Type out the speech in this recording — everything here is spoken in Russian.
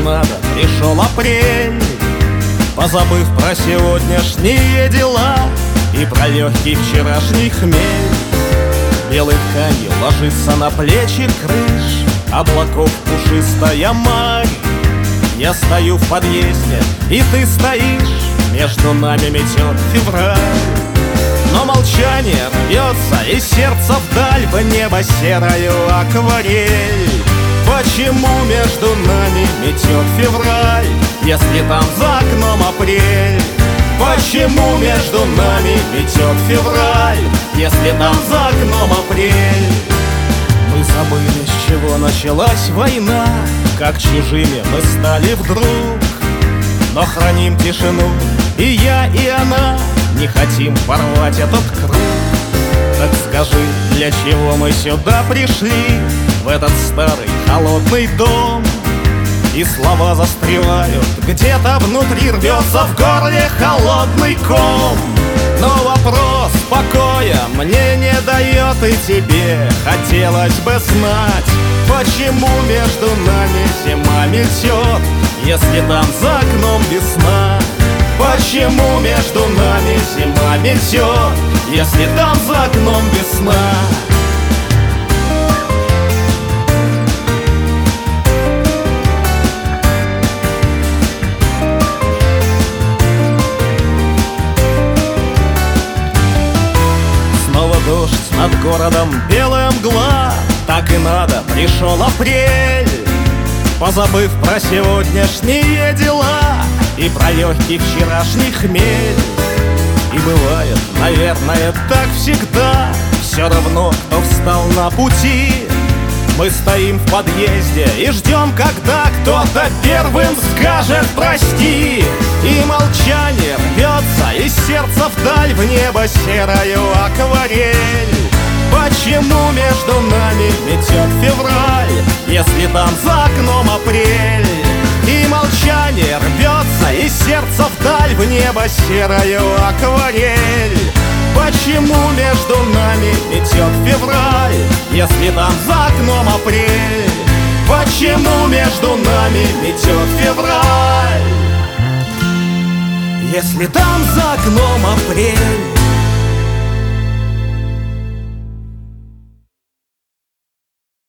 надо, пришел апрель, позабыв про сегодняшние дела и про легкий вчерашний хмель. Белой тканью ложится на плечи крыш облаков пушистая марь. Я стою в подъезде, и ты стоишь, между нами метет февраль. Но молчание рвется, и сердце вдаль, в небо серою акварель. Почему между нами метет февраль, если там за окном апрель? Почему между нами метет февраль, если там за окном апрель? Мы забыли, с чего началась война, как чужими мы стали вдруг. Но храним тишину, и я, и она не хотим порвать этот круг. Так скажи, для чего мы сюда пришли, в этот старый холодный дом? И слова застревают, где-то внутри рвется в горле холодный ком. Но вопрос покоя мне не дает, и тебе хотелось бы знать, почему между нами зима метет, если там за окном весна? Почему между нами зима метет, если там за окном весна? Снова дождь над городом, белая мгла, так и надо, пришел апрель, позабыв про сегодняшние дела и про легкий вчерашний хмель. И бывает, наверное, так всегда, все равно, кто встал на пути. Мы стоим в подъезде и ждем, когда кто-то первым скажет «прости». И молчание рвется, и сердце вдаль, в небо серою акварель. Почему между нами метет февраль, если там за окном апрель? И молчание рвется, и сердце вдаль, в небо серою акварель. Почему между нами метет февраль, если там за окном апрель? Почему между нами метет февраль, если там за окном апрель?